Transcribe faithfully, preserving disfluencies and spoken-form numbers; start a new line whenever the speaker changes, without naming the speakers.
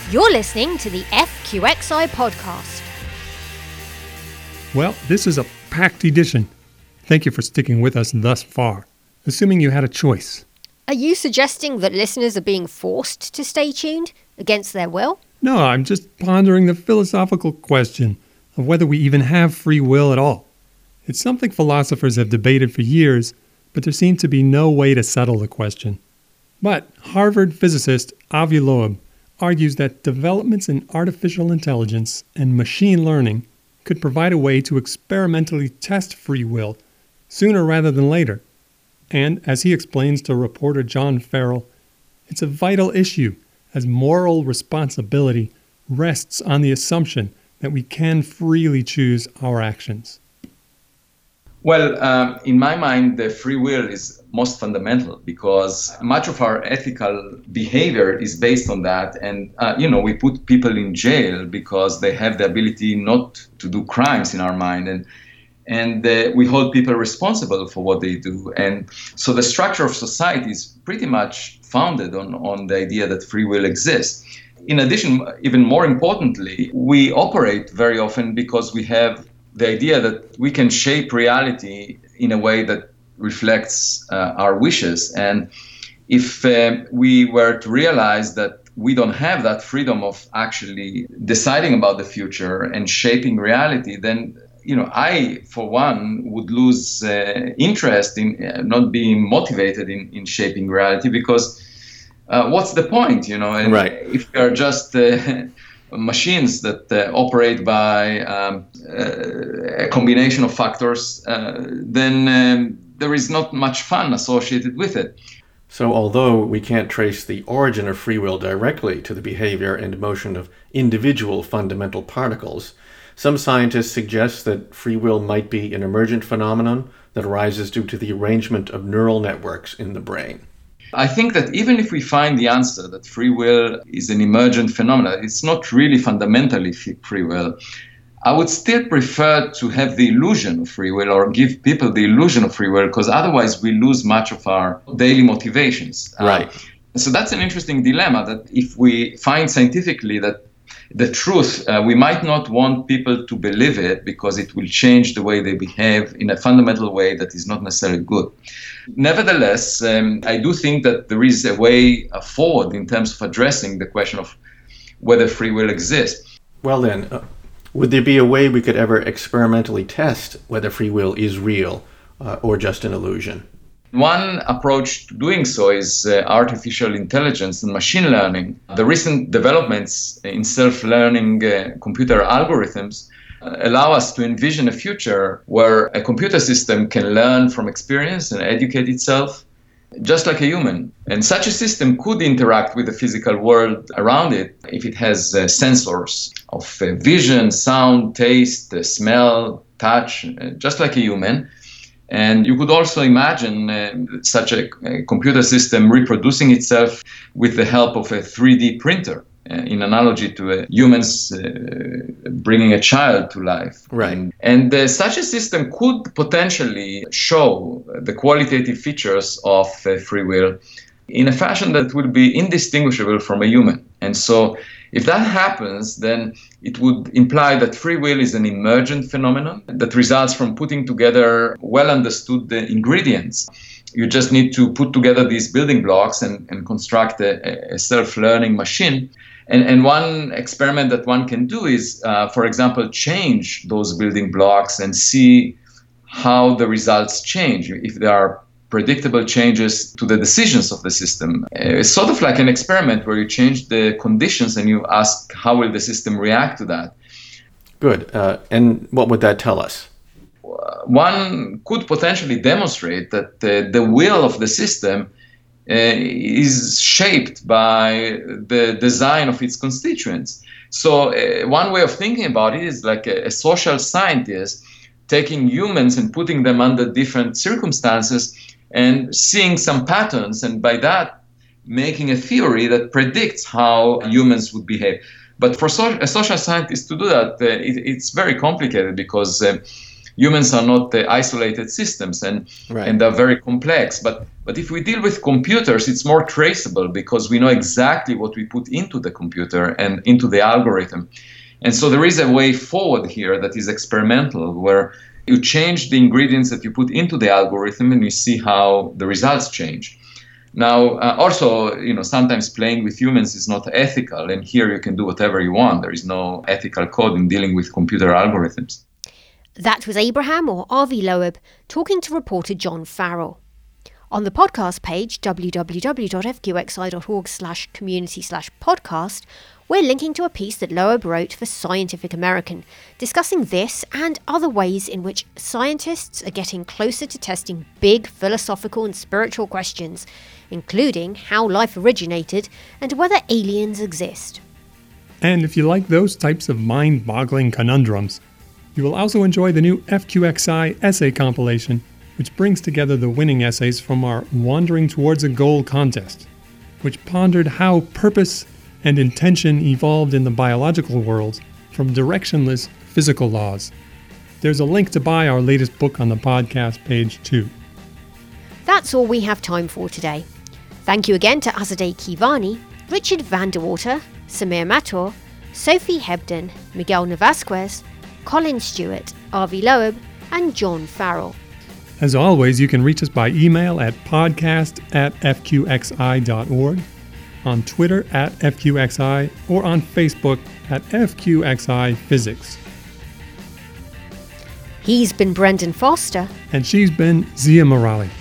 You're listening to the F Q X I podcast.
Well, this is a packed edition. Thank you for sticking with us thus far, assuming you had a choice.
Are you suggesting that listeners are being forced to stay tuned against their will?
No, I'm just pondering the philosophical question of whether we even have free will at all. It's something philosophers have debated for years, but there seems to be no way to settle the question. But Harvard physicist Avi Loeb argues that developments in artificial intelligence and machine learning could provide a way to experimentally test free will sooner rather than later. And as he explains to reporter John Farrell, it's a vital issue as moral responsibility rests on the assumption that we can freely choose our actions.
Well, um, in my mind, the free will is most fundamental because much of our ethical behavior is based on that. And, uh, you know, we put people in jail because they have the ability not to do crimes in our mind. And and uh, we hold people responsible for what they do. And so the structure of society is pretty much founded on, on the idea that free will exists. In addition, even more importantly, we operate very often because we have the idea that we can shape reality in a way that reflects uh, our wishes. And if uh, we were to realize that we don't have that freedom of actually deciding about the future and shaping reality, then, you know, I, for one, would lose uh, interest in uh, not being motivated in, in shaping reality because uh, what's the point, you know? And
right.
If we are just uh, machines that uh, operate by um, uh, a combination of factors, uh, then um, there is not much fun associated with it.
So although we can't trace the origin of free will directly to the behavior and motion of individual fundamental particles, some scientists suggest that free will might be an emergent phenomenon that arises due to the arrangement of neural networks in the brain.
I think that even if we find the answer that free will is an emergent phenomenon, it's not really fundamentally free will, I would still prefer to have the illusion of free will or give people the illusion of free will because otherwise we lose much of our daily motivations.
Right.
Uh, so that's an interesting dilemma that if we find scientifically that the truth, uh, we might not want people to believe it because it will change the way they behave in a fundamental way that is not necessarily good. Nevertheless, um, I do think that there is a way uh, forward in terms of addressing the question of whether free will exists.
Well then, uh, would there be a way we could ever experimentally test whether free will is real uh, or just an illusion?
One approach to doing so is uh, artificial intelligence and machine learning. The recent developments in self-learning uh, computer algorithms uh, allow us to envision a future where a computer system can learn from experience and educate itself just like a human. And such a system could interact with the physical world around it if it has uh, sensors of uh, vision, sound, taste, uh, smell, touch, uh, just like a human. And you could also imagine uh, such a, a computer system reproducing itself with the help of a three D printer, uh, in analogy to uh, humans uh, bringing a child to life.
Right.
And, and uh, such a system could potentially show the qualitative features of uh, free will in a fashion that will be indistinguishable from a human. And so if that happens, then it would imply that free will is an emergent phenomenon that results from putting together well understood ingredients. You just need to put together these building blocks and, and construct a, a self-learning machine. And, and one experiment that one can do is, uh, for example, change those building blocks and see how the results change. If there are predictable changes to the decisions of the system. It's sort of like an experiment where you change the conditions and you ask how will the system react to that.
Good. Uh, and what would that tell us?
One could potentially demonstrate that uh, the will of the system uh, is shaped by the design of its constituents. So uh, one way of thinking about it is like a, a social scientist taking humans and putting them under different circumstances and seeing some patterns, and by that making a theory that predicts how humans would behave. But for so- a social scientist to do that, uh, it, it's very complicated because uh, humans are not uh, isolated systems, and
Right.
and they're very complex. But but if we deal with computers, it's more traceable because we know exactly what we put into the computer and into the algorithm. And so there is a way forward here that is experimental, where you change the ingredients that you put into the algorithm and you see how the results change. Now, uh, also, you know, sometimes playing with humans is not ethical, and here you can do whatever you want. There is no ethical code in dealing with computer algorithms.
That was Abraham, or Avi Loeb, talking to reporter John Farrell. On the podcast page, w w w dot f q x i dot org slash community slash podcast, we're linking to a piece that Loeb wrote for Scientific American, discussing this and other ways in which scientists are getting closer to testing big philosophical and spiritual questions, including how life originated and whether aliens exist.
And if you like those types of mind-boggling conundrums, you will also enjoy the new F Q X I essay compilation, which brings together the winning essays from our Wandering Towards a Goal contest, which pondered how purpose and intention evolved in the biological world from directionless physical laws. There's a link to buy our latest book on the podcast page too.
That's all we have time for today. Thank you again to Azadeh Kivani, Richard van der Water, Samir Mator, Sophie Hebden, Miguel Navasquez, Colin Stewart, Avi Loeb, and John Farrell.
As always, you can reach us by email at podcast at f q x i dot org, on Twitter at F Q X I, or on Facebook at F Q X I Physics.
He's been Brendan Foster.
And she's been Zia Morali.